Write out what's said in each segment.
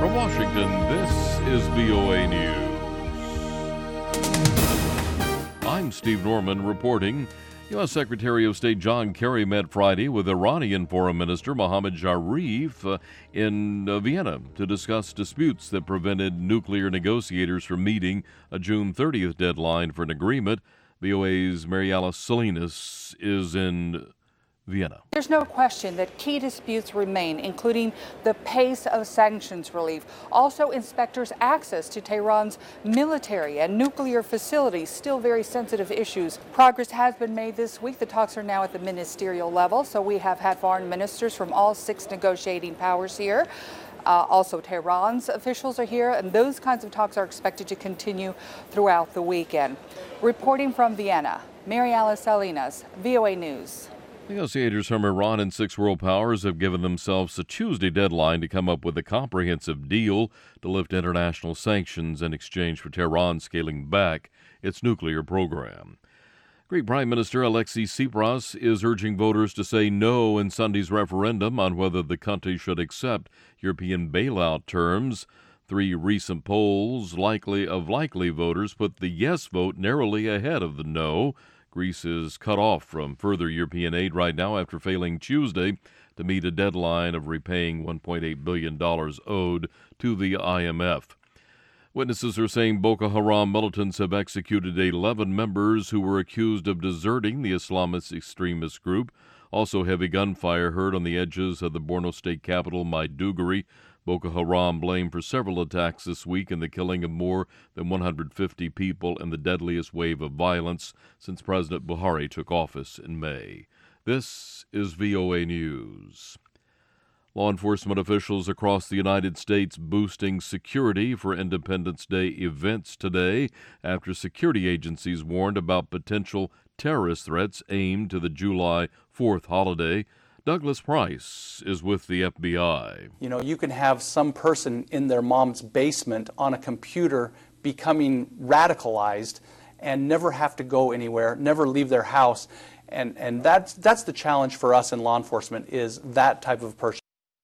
From Washington, this is VOA News. I'm Steve Norman reporting. U.S. Secretary of State John Kerry met Friday with Iranian Foreign Minister Mohammad Zarif in Vienna to discuss disputes that prevented nuclear negotiators from meeting a June 30th deadline for an agreement. VOA's Mariela Salinas is in Vienna. There's no question that key disputes remain, including the pace of sanctions relief. Also, inspectors' access to Tehran's military and nuclear facilities, still very sensitive issues. Progress has been made this week. The talks are now at the ministerial level, so we have had foreign ministers from all 6 negotiating powers here. Also, Tehran's officials are here, and those kinds of talks are expected to continue throughout the weekend. Reporting from Vienna, Mariela Salinas, VOA News. Negotiators from Iran and 6 world powers have given themselves a Tuesday deadline to come up with a comprehensive deal to lift international sanctions in exchange for Tehran scaling back its nuclear program. Greek Prime Minister Alexis Tsipras is urging voters to say no in Sunday's referendum on whether the country should accept European bailout terms. 3 recent polls likely voters put the yes vote narrowly ahead of the no. Greece is cut off from further European aid right now after failing Tuesday to meet a deadline of repaying $1.8 billion owed to the IMF. Witnesses are saying Boko Haram militants have executed 11 members who were accused of deserting the Islamist extremist group. Also, heavy gunfire heard on the edges of the Borno state capital, Maiduguri. Boko Haram blamed for several attacks this week and the killing of more than 150 people in the deadliest wave of violence since President Buhari took office in May. This is VOA News. Law enforcement officials across the United States boosting security for Independence Day events today after security agencies warned about potential terrorist threats aimed to the July 4th holiday. Douglas Price is with the FBI. You know, you can have some person in their mom's basement on a computer becoming radicalized and never have to go anywhere, never leave their house. And that's the challenge for us in law enforcement, is that type of person.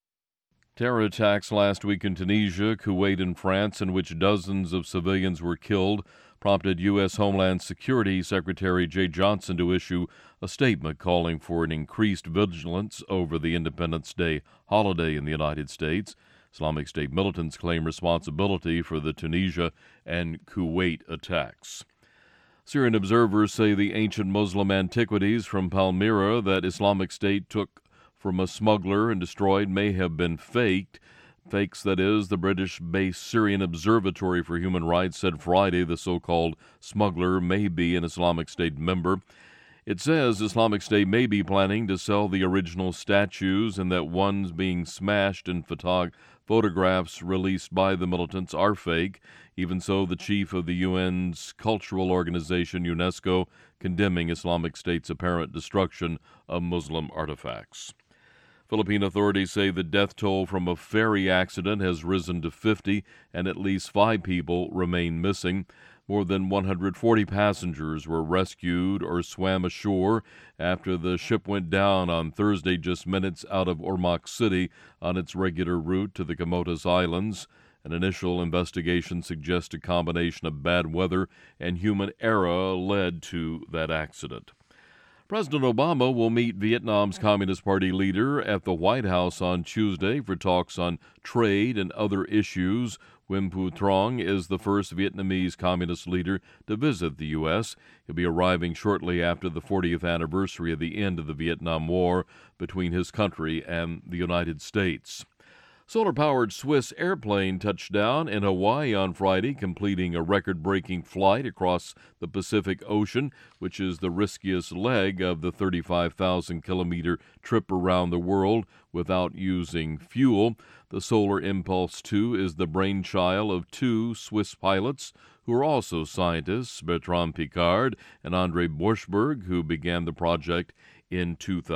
Terror attacks last week in Tunisia, Kuwait, and France, in which dozens of civilians were killed, prompted U.S. Homeland Security Secretary Jay Johnson to issue a statement calling for an increased vigilance over the Independence Day holiday in the United States. Islamic State militants claim responsibility for the Tunisia and Kuwait attacks. Syrian observers say the ancient Muslim antiquities from Palmyra that Islamic State took from a smuggler and destroyed may have been faked. Fakes, that is, the British-based Syrian Observatory for Human Rights said Friday the so-called smuggler may be an Islamic State member. It says Islamic State may be planning to sell the original statues and that ones being smashed in photographs released by the militants are fake. Even so, the chief of the UN's cultural organization, UNESCO, condemning Islamic State's apparent destruction of Muslim artifacts. Philippine authorities say the death toll from a ferry accident has risen to 50 and at least 5 people remain missing. More than 140 passengers were rescued or swam ashore after the ship went down on Thursday just minutes out of Ormoc City on its regular route to the Camotes Islands. An initial investigation suggests a combination of bad weather and human error led to that accident. President Obama will meet Vietnam's Communist Party leader at the White House on Tuesday for talks on trade and other issues. Nguyen Phu Trong is the first Vietnamese communist leader to visit the U.S. He'll be arriving shortly after the 40th anniversary of the end of the Vietnam War between his country and the United States. Solar-powered Swiss airplane touched down in Hawaii on Friday, completing a record-breaking flight across the Pacific Ocean, which is the riskiest leg of the 35,000-kilometer trip around the world without using fuel. The Solar Impulse 2 is the brainchild of 2 Swiss pilots who are also scientists, Bertrand Piccard and Andre Borschberg, who began the project in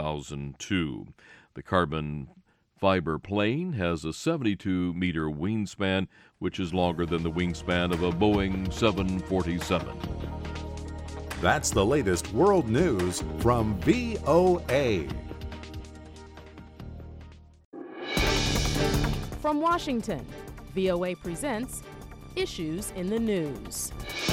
2002. The carbon fiber plane has a 72-meter wingspan, which is longer than the wingspan of a Boeing 747. That's the latest world news from VOA. From Washington, VOA presents Issues in the News.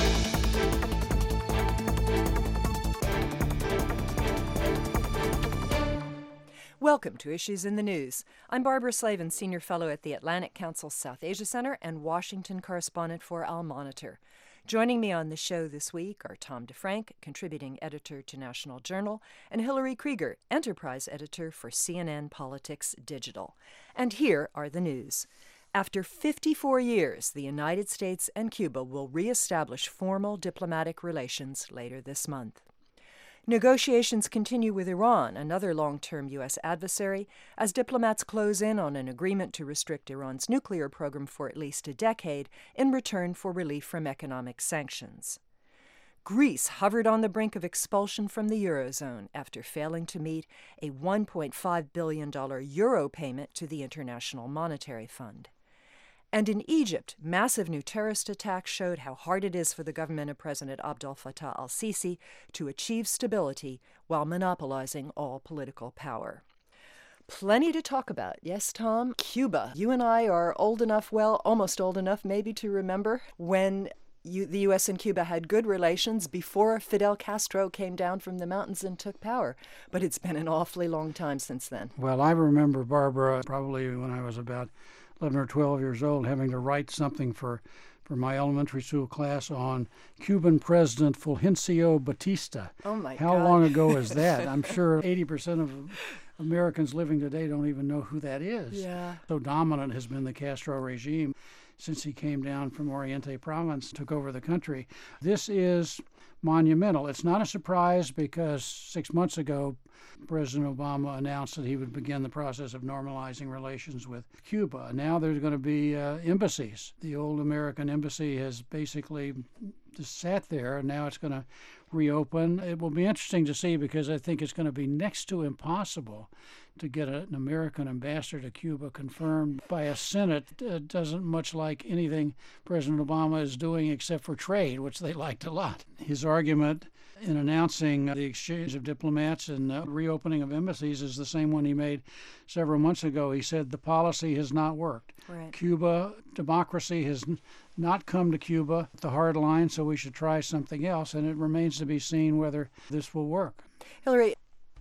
Welcome to Issues in the News. I'm Barbara Slavin, Senior Fellow at the Atlantic Council's South Asia Center and Washington correspondent for Al Monitor. Joining me on the show this week are Tom DeFrank, contributing editor to National Journal, and Hillary Krieger, enterprise editor for CNN Politics Digital. And here are the news. After 54 years, the United States and Cuba will reestablish formal diplomatic relations later this month. Negotiations continue with Iran, another long-term U.S. adversary, as diplomats close in on an agreement to restrict Iran's nuclear program for at least a decade in return for relief from economic sanctions. Greece hovered on the brink of expulsion from the Eurozone after failing to meet a $1.5 billion euro payment to the International Monetary Fund. And in Egypt, massive new terrorist attacks showed how hard it is for the government of President Abdel Fattah al-Sisi to achieve stability while monopolizing all political power. Plenty to talk about. Yes, Tom? Cuba. You and I are old enough, well, almost old enough maybe to remember when the U.S. and Cuba had good relations before Fidel Castro came down from the mountains and took power. But it's been an awfully long time since then. Well, I remember, Barbara, probably when I was about 11 or 12 years old, having to write something for my elementary school class on Cuban President Fulgencio Batista. Oh, my God. How long ago is that? I'm sure 80% of Americans living today don't even know who that is. Yeah. So dominant has been the Castro regime since he came down from Oriente Province, took over the country. This is monumental. It's not a surprise because 6 months ago, President Obama announced that he would begin the process of normalizing relations with Cuba. Now there's going to be embassies. The old American embassy has basically just sat there, and now it's going to reopen. It will be interesting to see because I think it's going to be next to impossible to get an American ambassador to Cuba confirmed by a Senate that doesn't much like anything President Obama is doing except for trade, which they liked a lot. His argument in announcing the exchange of diplomats and reopening of embassies is the same one he made several months ago. He said the policy has not worked. Right. Cuba, democracy has not come to Cuba, the hard line, so we should try something else, and it remains to be seen whether this will work. Hillary,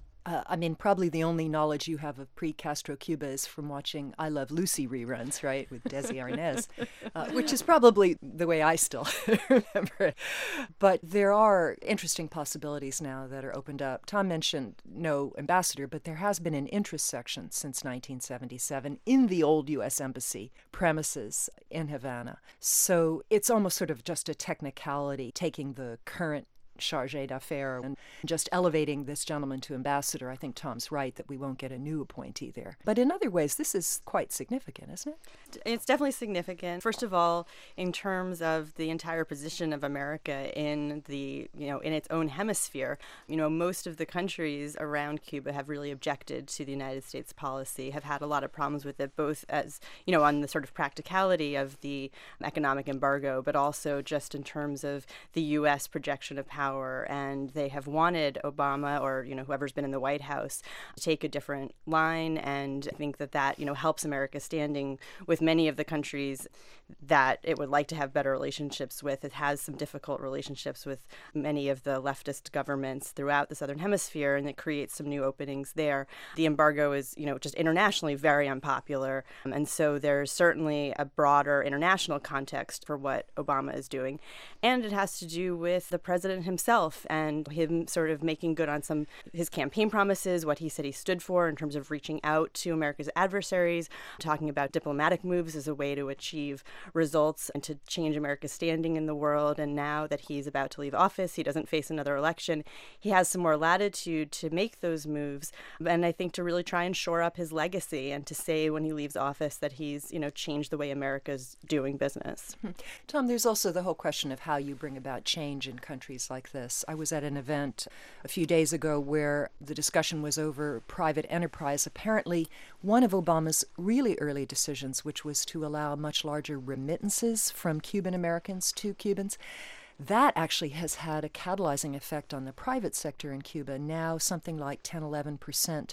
probably the only knowledge you have of pre-Castro Cuba is from watching I Love Lucy reruns, right, with Desi Arnaz, which is probably the way I still remember it. But there are interesting possibilities now that are opened up. Tom mentioned no ambassador, but there has been an interest section since 1977 in the old U.S. Embassy premises in Havana. So it's almost sort of just a technicality, taking the current chargé d'affaires and just elevating this gentleman to ambassador. I think Tom's right that we won't get a new appointee there. But in other ways, this is quite significant, isn't it? It's definitely significant. First of all, in terms of the entire position of America in in its own hemisphere, most of the countries around Cuba have really objected to the United States policy, have had a lot of problems with it, both as, on the sort of practicality of the economic embargo, but also just in terms of the U.S. projection of power. And they have wanted Obama or, whoever's been in the White House to take a different line. And I think that helps America standing with many of the countries that it would like to have better relationships with. It has some difficult relationships with many of the leftist governments throughout the Southern Hemisphere, and it creates some new openings there. The embargo is, just internationally very unpopular. And so there's certainly a broader international context for what Obama is doing. And it has to do with the president himself and him sort of making good on some his campaign promises, what he said he stood for in terms of reaching out to America's adversaries, talking about diplomatic moves as a way to achieve results and to change America's standing in the world. And now that he's about to leave office, he doesn't face another election, he has some more latitude to make those moves. And I think to really try and shore up his legacy and to say when he leaves office that he's, changed the way America's doing business. Tom, there's also the whole question of how you bring about change in countries like this. I was at an event a few days ago where the discussion was over private enterprise. Apparently, one of Obama's really early decisions, which was to allow much larger remittances from Cuban Americans to Cubans, that actually has had a catalyzing effect on the private sector in Cuba. Now something like 10-11%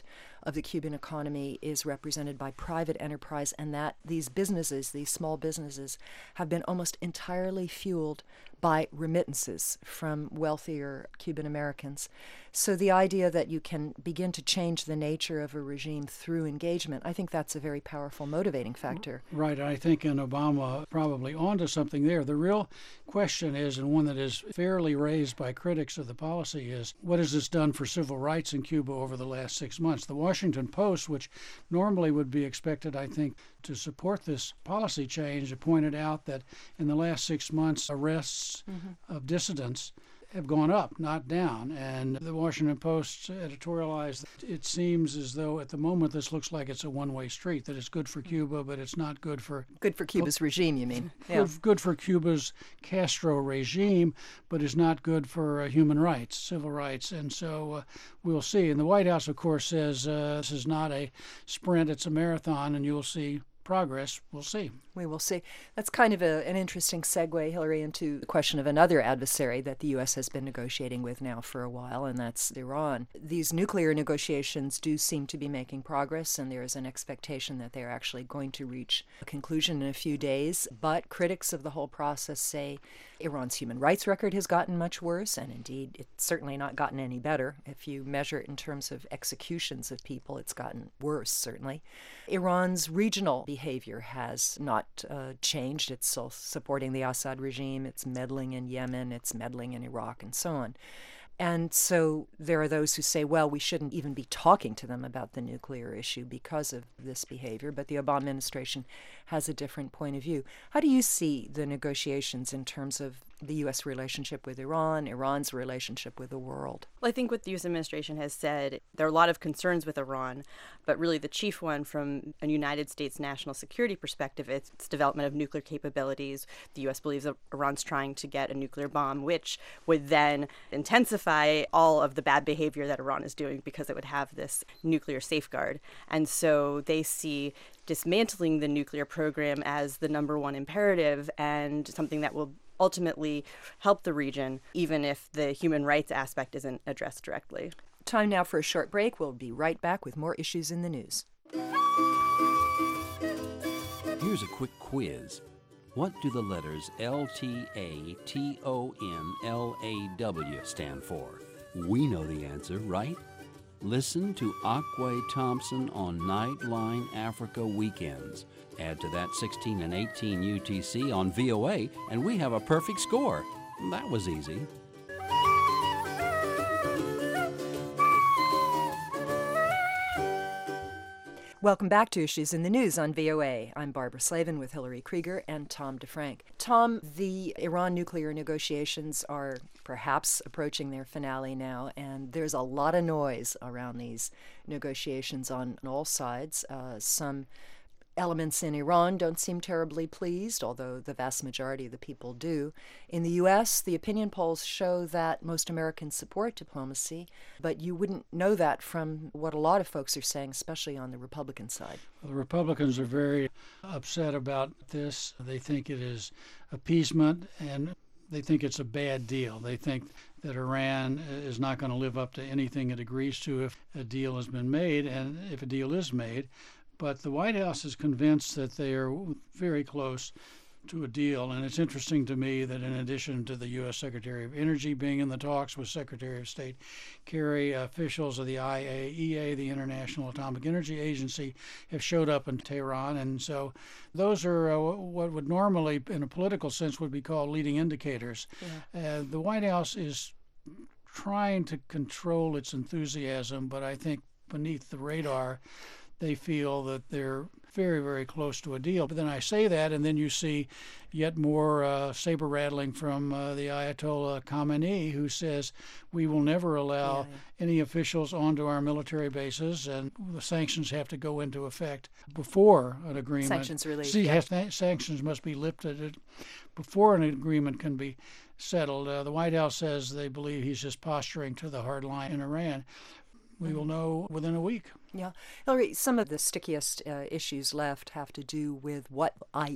of the Cuban economy is represented by private enterprise, and that these businesses, these small businesses, have been almost entirely fueled by remittances from wealthier Cuban Americans. So the idea that you can begin to change the nature of a regime through engagement, I think that's a very powerful motivating factor. Right. I think in Obama probably onto something there. The real question is, and one that is fairly raised by critics of the policy, is what has this done for civil rights in Cuba over the last 6 months? The Washington Post, which normally would be expected, I think, to support this policy change, pointed out that in the last 6 months, arrests of dissidents have gone up, not down. And the Washington Post editorialized, it seems as though at the moment this looks like it's a one-way street, that it's good for Cuba, but it's not good for... Good for Cuba's regime, you mean? Yeah. Good for Cuba's Castro regime, but is not good for human rights, civil rights. And so we'll see. And the White House, of course, says this is not a sprint, it's a marathon, and you'll see progress. We'll see. We will see. That's kind of an interesting segue, Hillary, into the question of another adversary that the U.S. has been negotiating with now for a while, and that's Iran. These nuclear negotiations do seem to be making progress, and there is an expectation that they're actually going to reach a conclusion in a few days. But critics of the whole process say Iran's human rights record has gotten much worse, and indeed it's certainly not gotten any better. If you measure it in terms of executions of people, it's gotten worse, certainly. Iran's regional behavior has not changed. It's still supporting the Assad regime. It's meddling in Yemen. It's meddling in Iraq, and so on. And so there are those who say, well, we shouldn't even be talking to them about the nuclear issue because of this behavior. But the Obama administration has a different point of view. How do you see the negotiations in terms of the U.S. relationship with Iran, Iran's relationship with the world? Well, I think what the U.S. administration has said, there are a lot of concerns with Iran, but really the chief one from a United States national security perspective, it's development of nuclear capabilities. The U.S. believes that Iran's trying to get a nuclear bomb, which would then intensify all of the bad behavior that Iran is doing because it would have this nuclear safeguard. And so they see dismantling the nuclear program as the number one imperative and something that will ultimately help the region, even if the human rights aspect isn't addressed directly. Time now for a short break. We'll be right back with more issues in the news. Here's a quick quiz. What do the letters LTATONLAW stand for? We know the answer, right? Listen to Akwe Thompson on Nightline Africa Weekends. Add to that 16 and 18 UTC on VOA, and we have a perfect score. That was easy. Welcome back to Issues in the News on VOA. I'm Barbara Slavin with Hillary Krieger and Tom DeFrank. Tom, the Iran nuclear negotiations are perhaps approaching their finale now, and there's a lot of noise around these negotiations on all sides. Some elements in Iran don't seem terribly pleased, although the vast majority of the people do. In the U.S., the opinion polls show that most Americans support diplomacy, but you wouldn't know that from what a lot of folks are saying, especially on the Republican side. Well, the Republicans are very upset about this. They think it is appeasement, and they think it's a bad deal. They think that Iran is not going to live up to anything it agrees to if a deal has been made, and if a deal is made. But the White House is convinced that they are very close to a deal. And it's interesting to me that in addition to the U.S. Secretary of Energy being in the talks with Secretary of State Kerry, officials of the IAEA, the International Atomic Energy Agency, have showed up in Tehran. And so those are what would normally, in a political sense, would be called leading indicators. Yeah. The White House is trying to control its enthusiasm, but I think beneath the radar, they feel that they're very, very close to a deal. But then I say that, and then you see yet more saber rattling from the Ayatollah Khamenei, who says we will never allow any officials onto our military bases, and the sanctions have to go into effect before an agreement. Sanctions relief. Sanctions must be lifted before an agreement can be settled. The White House says they believe he's just posturing to the hard line in Iran. We will know within a week. Yeah. Hillary, some of the stickiest issues left have to do with what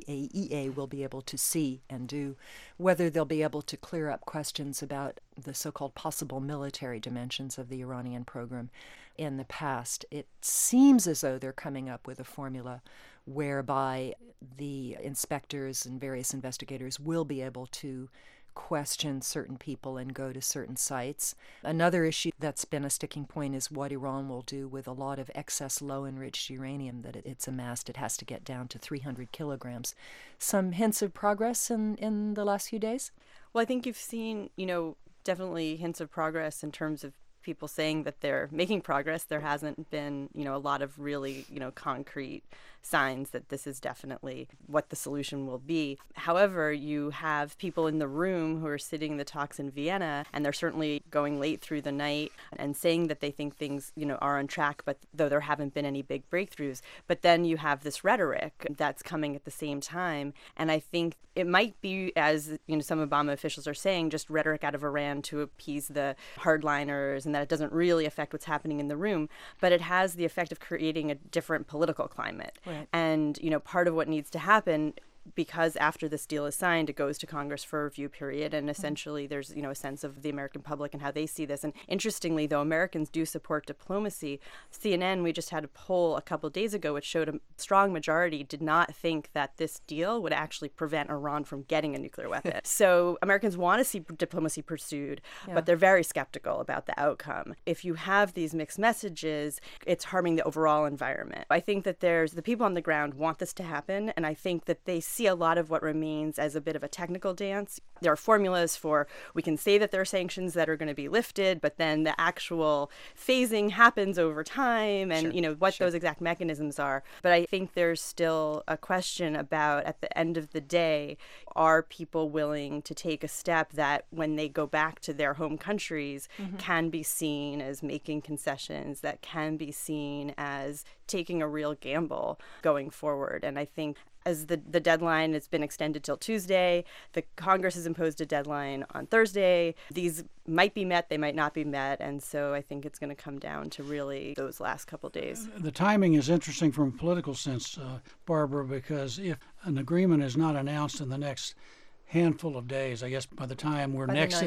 IAEA will be able to see and do, whether they'll be able to clear up questions about the so-called possible military dimensions of the Iranian program in the past. It seems as though they're coming up with a formula whereby the inspectors and various investigators will be able to question certain people and go to certain sites. Another issue that's been a sticking point is what Iran will do with a lot of excess low-enriched uranium that it's amassed. It has to get down to 300 kilograms. Some hints of progress in the last few days? Well, I think you've seen, definitely hints of progress in terms of people saying that they're making progress. There hasn't been, a lot of really, concrete signs that this is definitely what the solution will be. However, you have people in the room who are sitting in the talks in Vienna, and they're certainly going late through the night and saying that they think things, are on track, but though there haven't been any big breakthroughs. But then you have this rhetoric that's coming at the same time. And I think it might be, as some Obama officials are saying, just rhetoric out of Iran to appease the hardliners, and that it doesn't really affect what's happening in the room. But it has the effect of creating a different political climate. Right. And, part of what needs to happen, because after this deal is signed, it goes to Congress for a review period, and essentially there's, a sense of the American public and how they see this. And interestingly, though Americans do support diplomacy, CNN, we just had a poll a couple of days ago which showed a strong majority did not think that this deal would actually prevent Iran from getting a nuclear weapon. So Americans want to see diplomacy pursued, but they're very skeptical about the outcome. If you have these mixed messages, it's harming the overall environment. I think that the people on the ground want this to happen, and I think that they see a lot of what remains as a bit of a technical dance. There are formulas for, we can say that there are sanctions that are going to be lifted, but then the actual phasing happens over time, and what those exact mechanisms are. But I think there's still a question about, at the end of the day, are people willing to take a step that when they go back to their home countries can be seen as making concessions, that can be seen as taking a real gamble going forward. And I think as the deadline has been extended till Tuesday, the Congress has imposed a deadline on Thursday. These might be met, they might not be met, and so I think it's going to come down to really those last couple days. The timing is interesting from a political sense, Barbara, because if an agreement is not announced in the next handful of days, I guess by the time we're next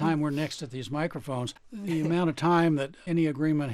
at these microphones, the amount of time that any agreement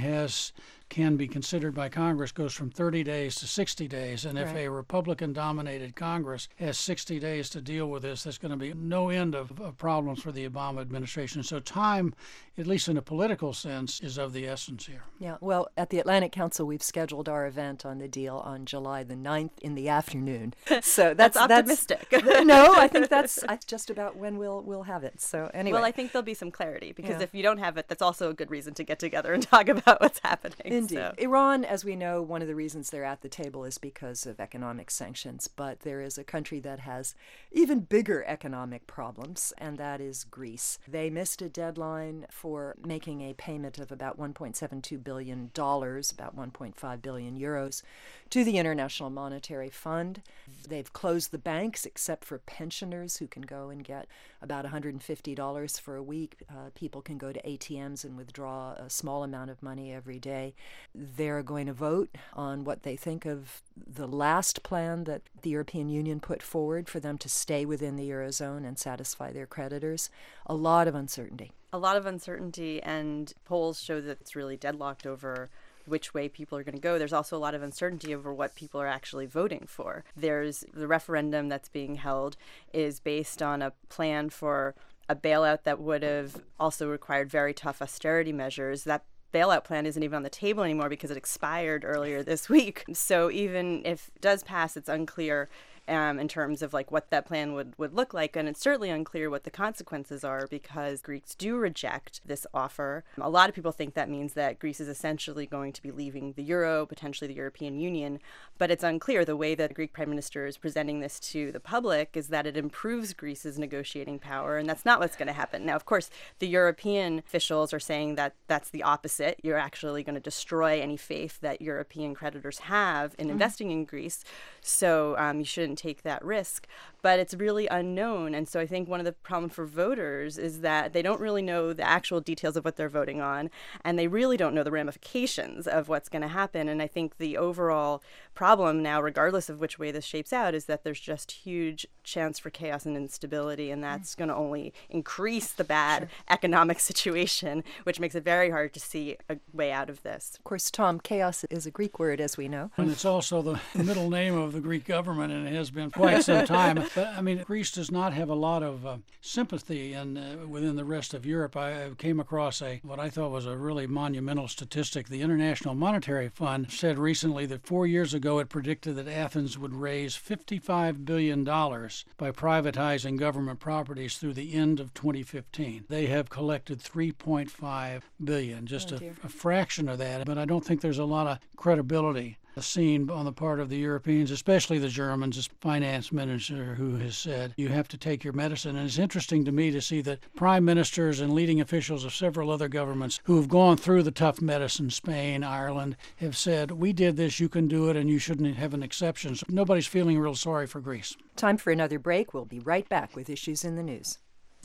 can be considered by Congress goes from 30 days to 60 days. And if a Republican-dominated Congress has 60 days to deal with this, there's going to be no end of problems for the Obama administration. So time, at least in a political sense, is of the essence here. Yeah, well, at the Atlantic Council, we've scheduled our event on the deal on July the 9th in the afternoon. So that's optimistic. No, I think that's just about when we'll have it. So anyway. Well, I think there'll be some clarity, because if you don't have it, that's also a good reason to get together and talk about what's happening. Indeed. So. Iran, as we know, one of the reasons they're at the table is because of economic sanctions, but there is a country that has even bigger economic problems, and that is Greece. They missed a deadline for making a payment of about $1.72 billion, about 1.5 billion euros, to the International Monetary Fund. They've closed the banks except for pensioners who can go and get about $150 for a week. People can go to ATMs and withdraw a small amount of money every day. They're going to vote on what they think of the last plan that the European Union put forward for them to stay within the Eurozone and satisfy their creditors. A lot of uncertainty. A lot of uncertainty, and polls show that it's really deadlocked over which way people are going to go. There's also a lot of uncertainty over what people are actually voting for. There's the referendum that's being held is based on a plan for a bailout that would have also required very tough austerity measures. That bailout plan isn't even on the table anymore because it expired earlier this week. So even if it does pass, it's unclear in terms of like what that plan would look like. And it's certainly unclear what the consequences are, because Greeks do reject this offer. A lot of people think that means that Greece is essentially going to be leaving the euro, potentially the European Union. But it's unclear. The way that the Greek prime minister is presenting this to the public is that it improves Greece's negotiating power, and that's not what's going to happen. Now, of course, the European officials are saying that that's the opposite. You're actually going to destroy any faith that European creditors have in investing in Greece. So you shouldn't and take that risk, but it's really unknown. And so I think one of the problems for voters is that they don't really know the actual details of what they're voting on, and they really don't know the ramifications of what's going to happen. And I think the overall problem now, regardless of which way this shapes out, is that there's just huge chance for chaos and instability, and that's going to only increase the bad economic situation, which makes it very hard to see a way out of this. Of course, Tom, chaos is a Greek word, as we know. And it's also the middle name of the Greek government, and it has been quite some time. But, I mean, Greece does not have a lot of sympathy within the rest of Europe. I came across what I thought was a really monumental statistic. The International Monetary Fund said recently that 4 years ago it predicted that Athens would raise $55 billion by privatizing government properties through the end of 2015. They have collected $3.5 billion, just a fraction of that. But I don't think there's a lot of credibility seen on the part of the Europeans, especially the Germans. As finance minister who has said, you have to take your medicine. And it's interesting to me to see that prime ministers and leading officials of several other governments who have gone through the tough medicine, Spain, Ireland, have said, we did this, you can do it, and you shouldn't have an exception. So nobody's feeling real sorry for Greece. Time for another break. We'll be right back with Issues in the News.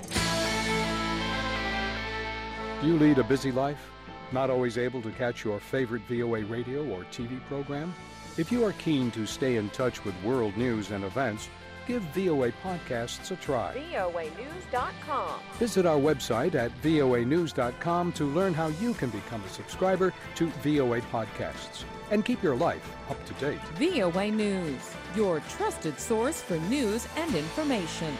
Do you lead a busy life? Not always able to catch your favorite VOA radio or TV program? If you are keen to stay in touch with world news and events, give VOA Podcasts a try. voanews.com. Visit our website at voanews.com to learn how you can become a subscriber to VOA Podcasts and keep your life up to date. VOA News, your trusted source for news and information.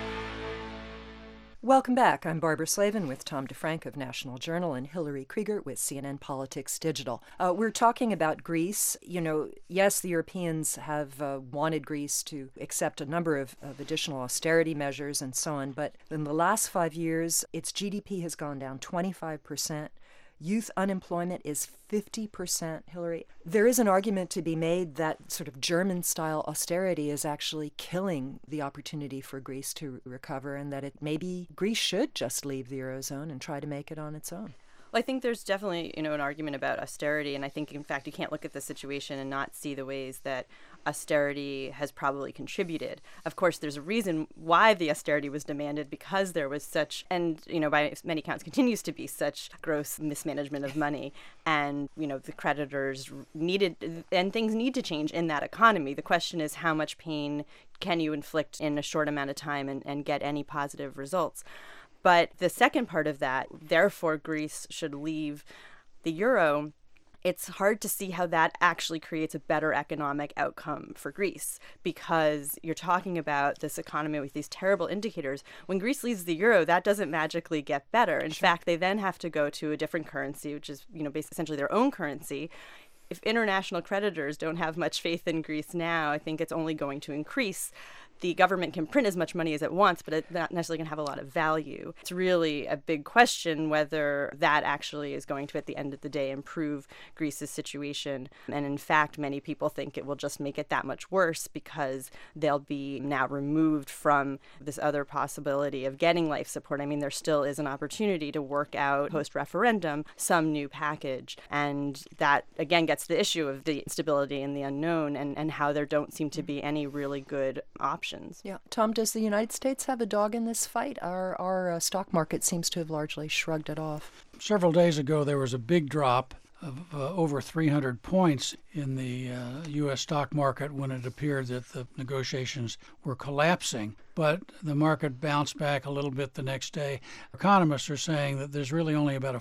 Welcome back. I'm Barbara Slavin with Tom DeFrank of National Journal and Hillary Krieger with CNN Politics Digital. We're talking about Greece. You know, yes, the Europeans have wanted Greece to accept a number of additional austerity measures and so on, but in the last 5 years, its GDP has gone down 25%. Youth unemployment is 50%, Hillary. There is an argument to be made that sort of German-style austerity is actually killing the opportunity for Greece to recover, and that maybe Greece should just leave the Eurozone and try to make it on its own. Well, I think there's definitely, an argument about austerity, and I think, in fact, you can't look at the situation and not see the ways that austerity has probably contributed. Of course, there's a reason why the austerity was demanded, because there was such, and, by many counts continues to be such gross mismanagement of money, and, the creditors needed, and things need to change in that economy. The question is, how much pain can you inflict in a short amount of time and get any positive results? But the second part of that, therefore Greece should leave the euro, it's hard to see how that actually creates a better economic outcome for Greece, because you're talking about this economy with these terrible indicators. When Greece leaves the euro, that doesn't magically get better. In fact, they then have to go to a different currency, which is, essentially their own currency. If international creditors don't have much faith in Greece now, I think it's only going to increase. The government can print as much money as it wants, but it's not necessarily going to have a lot of value. It's really a big question whether that actually is going to, at the end of the day, improve Greece's situation. And in fact, many people think it will just make it that much worse, because they'll be now removed from this other possibility of getting life support. I mean, there still is an opportunity to work out post-referendum some new package. And that, again, gets to the issue of the instability and the unknown, and how there don't seem to be any really good options. Yeah. Tom, does the United States have a dog in this fight? Our stock market seems to have largely shrugged it off. Several days ago, there was a big drop of over 300 points in the U.S. stock market when it appeared that the negotiations were collapsing. But the market bounced back a little bit the next day. Economists are saying that there's really only about a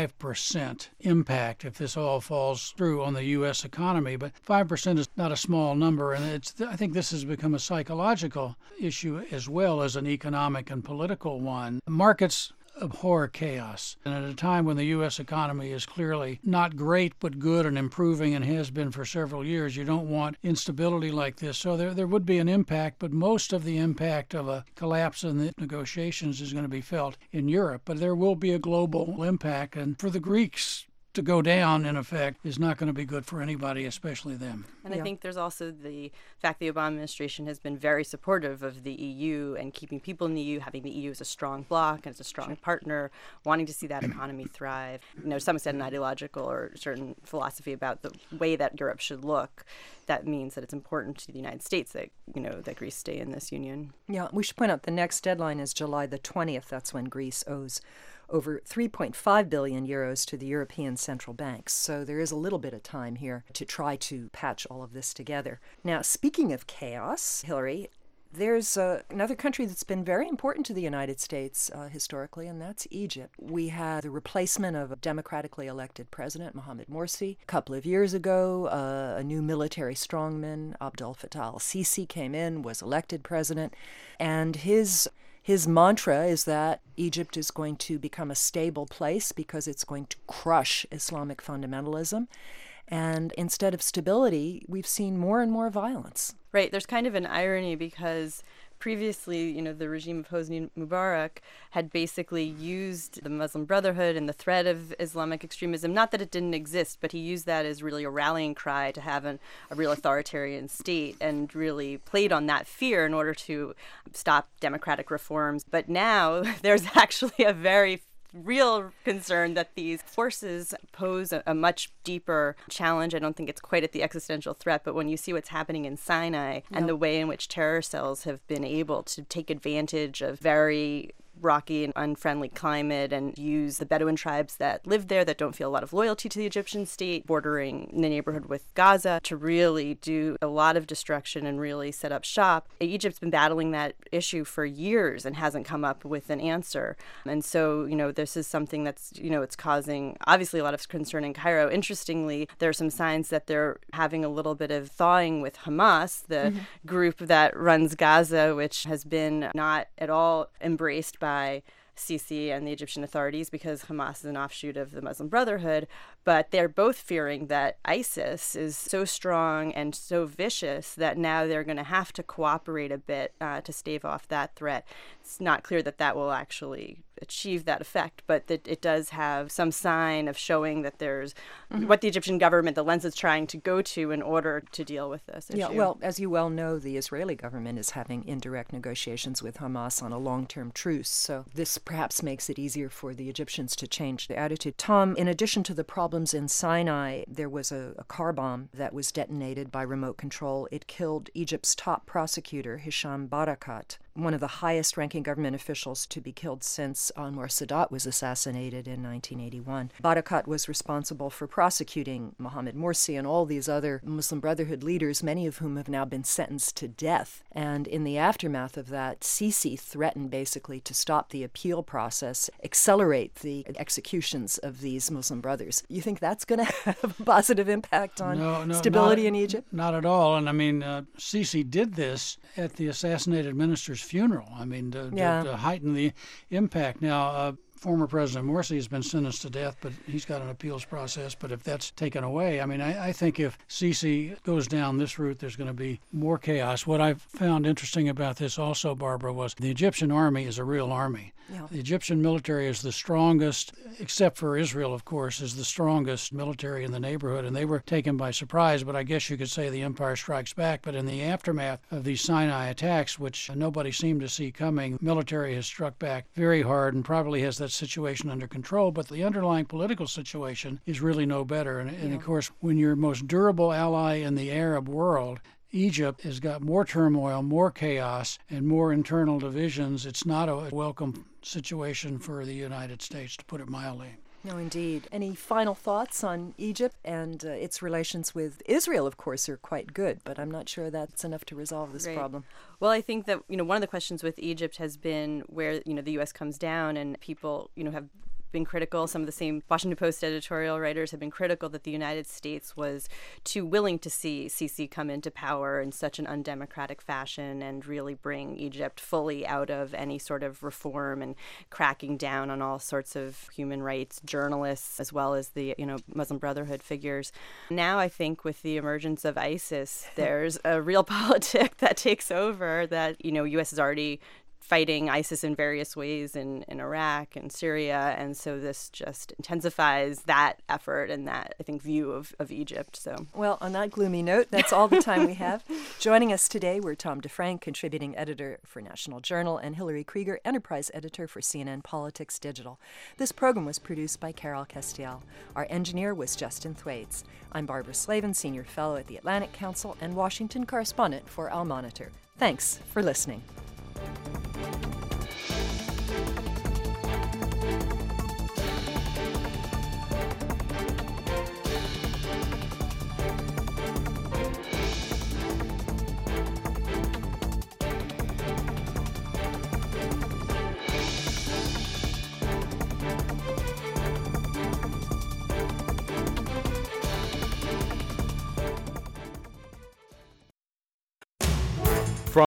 5% impact if this all falls through on the U.S. economy. But 5% is not a small number, and I think this has become a psychological issue as well as an economic and political one. Markets abhor chaos. And at a time when the U.S. economy is clearly not great but good and improving and has been for several years, you don't want instability like this. So there would be an impact, but most of the impact of a collapse in the negotiations is going to be felt in Europe. But there will be a global impact. And for the Greeks to go down, in effect, is not going to be good for anybody, especially them. And I think there's also the fact the Obama administration has been very supportive of the EU and keeping people in the EU, having the EU as a strong bloc and as a strong partner, wanting to see that economy thrive. To some extent, an ideological or certain philosophy about the way that Europe should look. That means that it's important to the United States that, that Greece stay in this union. Yeah, we should point out the next deadline is July the 20th. That's when Greece owes over 3.5 billion euros to the European central banks. So there is a little bit of time here to try to patch all of this together. Now, speaking of chaos, Hillary, there's another country that's been very important to the United States historically, and that's Egypt. We had the replacement of a democratically elected president, Mohamed Morsi. A couple of years ago, a new military strongman, Abdel Fattah al-Sisi, came in, was elected president, and his mantra is that Egypt is going to become a stable place because it's going to crush Islamic fundamentalism. And instead of stability, we've seen more and more violence. Right. There's kind of an irony because previously, the regime of Hosni Mubarak had basically used the Muslim Brotherhood and the threat of Islamic extremism. Not that it didn't exist, but he used that as really a rallying cry to have a real authoritarian state and really played on that fear in order to stop democratic reforms. But now there's actually a very real concern that these forces pose a much deeper challenge. I don't think it's quite at the existential threat, but when you see what's happening in Sinai and the way in which terror cells have been able to take advantage of very rocky and unfriendly climate and use the Bedouin tribes that live there that don't feel a lot of loyalty to the Egyptian state, bordering the neighborhood with Gaza, to really do a lot of destruction and really set up shop. Egypt's been battling that issue for years and hasn't come up with an answer. And so, this is something that's, it's causing obviously a lot of concern in Cairo. Interestingly, there are some signs that they're having a little bit of thawing with Hamas, the group that runs Gaza, which has been not at all embraced by Sisi and the Egyptian authorities because Hamas is an offshoot of the Muslim Brotherhood, but they're both fearing that ISIS is so strong and so vicious that now they're going to have to cooperate a bit to stave off that threat. It's not clear that that will actually achieve that effect, but that it does have some sign of showing that there's what the Egyptian government, the lens is trying to go to in order to deal with this issue. Yeah, well, as you well know, the Israeli government is having indirect negotiations with Hamas on a long-term truce, so this perhaps makes it easier for the Egyptians to change their attitude. Tom, in addition to the problems in Sinai, there was a car bomb that was detonated by remote control. It killed Egypt's top prosecutor, Hisham Barakat, one of the highest-ranking government officials to be killed since Anwar Sadat was assassinated in 1981. Barakat was responsible for prosecuting Mohamed Morsi and all these other Muslim Brotherhood leaders, many of whom have now been sentenced to death. And in the aftermath of that, Sisi threatened basically to stop the appeal process, accelerate the executions of these Muslim brothers. You think that's going to have a positive impact on stability in Egypt? Not at all. And I mean, Sisi did this at the assassinated minister's funeral. I mean, to heighten the impact. Now, former President Morsi has been sentenced to death, but he's got an appeals process. But if that's taken away, I mean, I think if Sisi goes down this route, there's going to be more chaos. What I found interesting about this also, Barbara, was the Egyptian army is a real army. Yeah. The Egyptian military is the strongest, except for Israel, of course, is the strongest military in the neighborhood, and they were taken by surprise, but I guess you could say the Empire Strikes Back. But in the aftermath of these Sinai attacks, which nobody seemed to see coming, military has struck back very hard and probably has that situation under control, but the underlying political situation is really no better. And of course, when your most durable ally in the Arab world, Egypt, has got more turmoil, more chaos, and more internal divisions, it's not a welcome situation for the United States, to put it mildly. No, indeed. Any final thoughts on Egypt and its relations with Israel? Of course, are quite good, but I'm not sure that's enough to resolve this problem. Well, I think that one of the questions with Egypt has been where the U.S. comes down, and people have been critical. Some of the same Washington Post editorial writers have been critical that the United States was too willing to see Sisi come into power in such an undemocratic fashion and really bring Egypt fully out of any sort of reform and cracking down on all sorts of human rights journalists as well as the Muslim Brotherhood figures. Now I think with the emergence of ISIS, there's a real politic that takes over that U.S. has already fighting ISIS in various ways in Iraq and Syria. And so this just intensifies that effort and that, I think, view of Egypt. So, well, on that gloomy note, that's all the time we have. Joining us today were Tom DeFrank, contributing editor for National Journal, and Hillary Krieger, enterprise editor for CNN Politics Digital. This program was produced by Carol Castiel. Our engineer was Justin Thwaites. I'm Barbara Slavin, senior fellow at the Atlantic Council and Washington correspondent for Al Monitor. Thanks for listening.